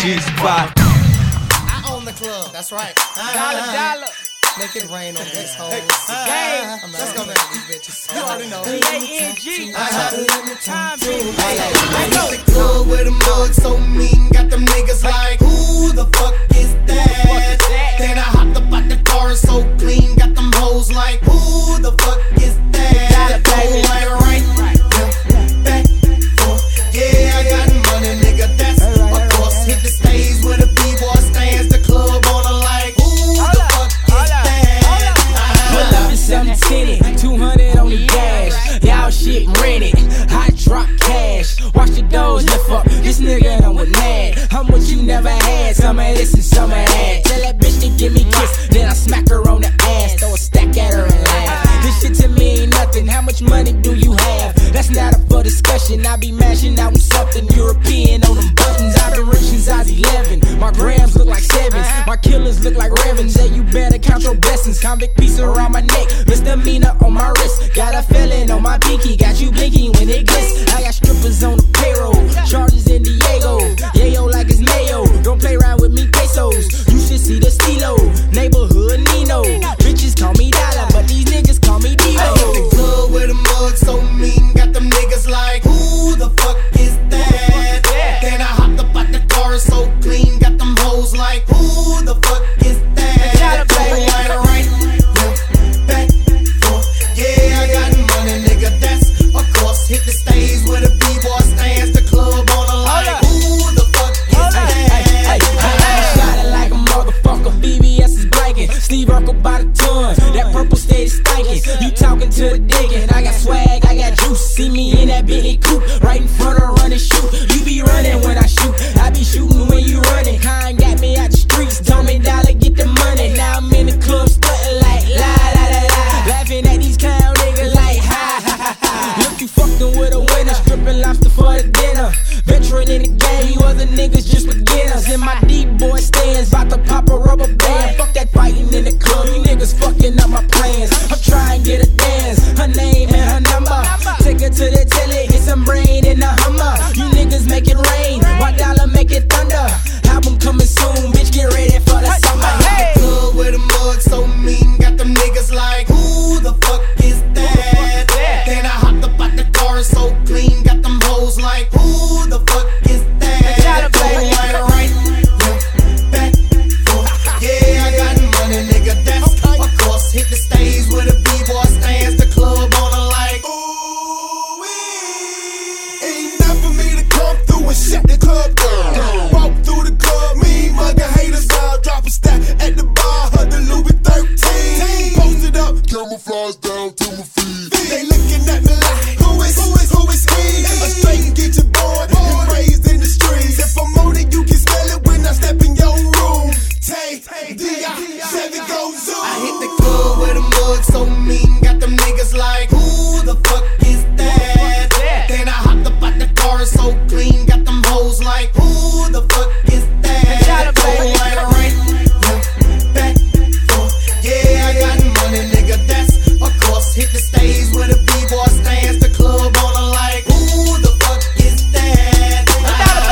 G-Spot. I own the club, that's right. Dollar. Make it rain on these hoes. Let's go marry these bitches. You already know. B-A-N-G. Time, baby. I got the club with a mug so mean, got them niggas like, who the fuck is that? Then I hopped up out the car and so clean, got them hoes like, who the fuck is that? Go like right, back, forth. Yeah, I got money, nigga, that's of course. Hit the stage where the B-boy stands, the club on the like, who the fuck is that? Pull up in 710, 200 on the dash. Y'all shit rented, hot drop cash. Watch the doors lift up, this nigga done with mad. How much you never had, some of this and some of that. Tell that bitch to give me a kiss, then I smack her on the ass. Throw a stack at her and laugh. This shit to me ain't nothing, how much money do you have? That's not up for discussion, I be mashing out with something European on them buttons. I've been rich since I was 11, my grams look like 7s. My killers look like Revens, yeah you better count your blessings. Convict piece around my neck, misdemeanor on my wrist. Got a felon on my pinky, got you blinking when it glitz. I got strippers on the payroll, charges in Diego. Yayo like it's mayo, don't play around with me pesos. You should see the stilo, neighborhood Nino. Bitches call me Dollar, but these niggas call me Divo. I hit the club with a mug so mean, got them niggas like, who the fuck is that? Then I hopped up out the car so clean, got them hoes like, who the fuck is that? Go like right, back, forth. Yeah, I got money, nigga, that's of course. Hit the stage where the B-boy stands, the club on the like, who the fuck is that? Shot it like a motherfucker, BBS is blanking. Steve Urkel by the ton, that purple steady stankin'. You talking to the diggin', I got swag, I got juice. See me in that Bentley coupe, right in front of run and shoot. You be running when I shoot, I be shooting when you running. Kind got me out the streets, told me Dollar get the money. Now I'm in the club stuntin' like la la la la, laughing at these clown niggas like ha ha ha ha. Look, you fucking with a winner, stripping lobster for the dinner. Veteran in the game, you other niggas just beginners. In my deep boy stands, bout to pop a rubber band. Fuck that fighting in the club, you niggas fucking up my plans. I'm trying to get a dance.